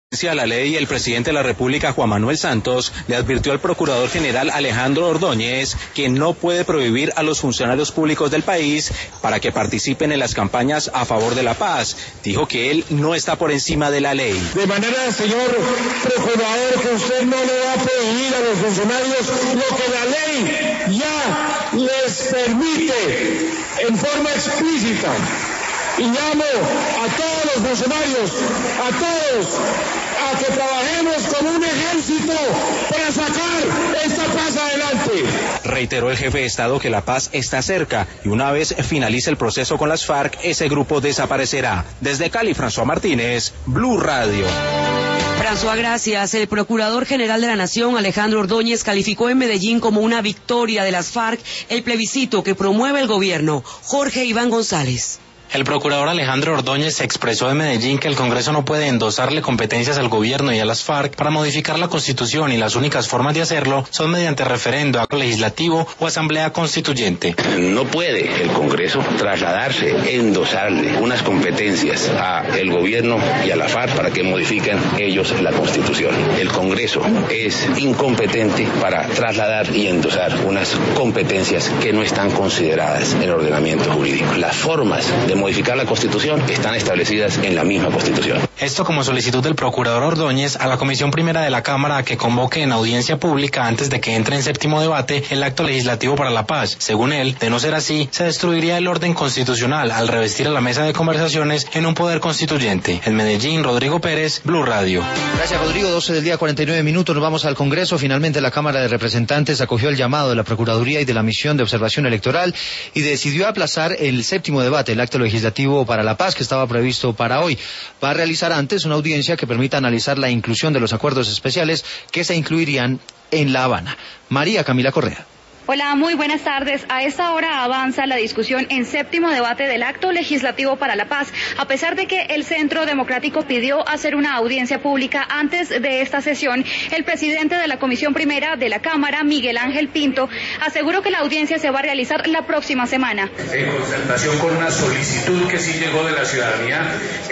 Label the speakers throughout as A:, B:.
A: A la ley, el presidente de la República, Juan Manuel Santos, le advirtió al procurador general Alejandro Ordóñez que no puede prohibir a los funcionarios públicos del país para que participen en las campañas a favor de la paz. Dijo que él no está por encima de la ley.
B: De manera, señor procurador, que usted no le va a prohibir a los funcionarios lo que la ley ya les permite en forma explícita. Y llamo a todos los funcionarios, a todos, a que trabajemos como un ejército para sacar esta paz adelante.
A: Reiteró el jefe de Estado que la paz está cerca y una vez finalice el proceso con las FARC, ese grupo desaparecerá. Desde Cali, François Martínez, Blue Radio.
C: François, gracias. El Procurador General de la Nación, Alejandro Ordóñez, calificó en Medellín como una victoria de las FARC el plebiscito que promueve el gobierno. Jorge Iván González.
D: El procurador Alejandro Ordóñez expresó en Medellín que el Congreso no puede endosarle competencias al gobierno y a las FARC para modificar la Constitución y las únicas formas de hacerlo son mediante referendo, acto legislativo o asamblea constituyente.
E: No puede el Congreso trasladarse, endosarle unas competencias al gobierno y a la FARC para que modifiquen ellos la Constitución. El Congreso es incompetente para trasladar y endosar unas competencias que no están consideradas en el ordenamiento jurídico. Las formas de modificar la Constitución están establecidas en la misma Constitución.
D: Esto como solicitud del procurador Ordóñez a la Comisión Primera de la Cámara a que convoque en audiencia pública antes de que entre en séptimo debate el acto legislativo para la paz. Según él, de no ser así, se destruiría el orden constitucional al revestir a la mesa de conversaciones en un poder constituyente. En Medellín, Rodrigo Pérez, Blue Radio.
F: Gracias, Rodrigo. 12 del día, 49 minutos. Nos vamos al Congreso. Finalmente la Cámara de Representantes acogió el llamado de la Procuraduría y de la Misión de Observación Electoral y decidió aplazar el séptimo debate, el acto legislativo para la paz, que estaba previsto para hoy. Va a realizar antes una audiencia que permita analizar la inclusión de los acuerdos especiales que se incluirían en La Habana. María Camila Correa.
G: Hola, muy buenas tardes. A esta hora avanza la discusión en séptimo debate del acto legislativo para la paz, a pesar de que el Centro Democrático pidió hacer una audiencia pública antes de esta sesión. El presidente de la Comisión Primera de la Cámara, Miguel Ángel Pinto, aseguró que la audiencia se va a realizar la próxima semana.
H: En concertación con una solicitud que sí llegó de la ciudadanía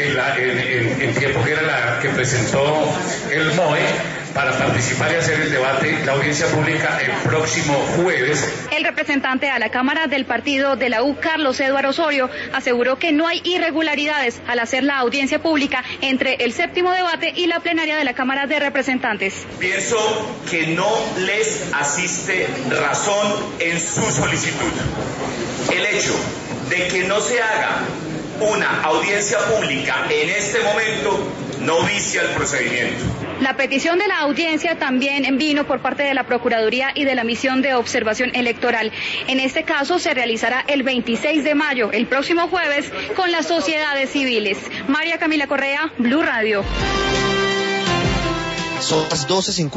H: en tiempo que era la que presentó el MOE, para participar y hacer el debate, la audiencia pública el próximo jueves.
G: El representante a la Cámara del partido de la U, Carlos Eduardo Osorio, aseguró que no hay irregularidades al hacer la audiencia pública entre el séptimo debate y la plenaria de la Cámara de Representantes.
I: Pienso que no les asiste razón en su solicitud. El hecho de que no se haga una audiencia pública en este momento no vicia el procedimiento.
G: La petición de la audiencia también vino por parte de la Procuraduría y de la Misión de Observación Electoral. En este caso se realizará el 26 de mayo, el próximo jueves, con las sociedades civiles. María Camila Correa, Blue Radio.
F: Son las 12:50.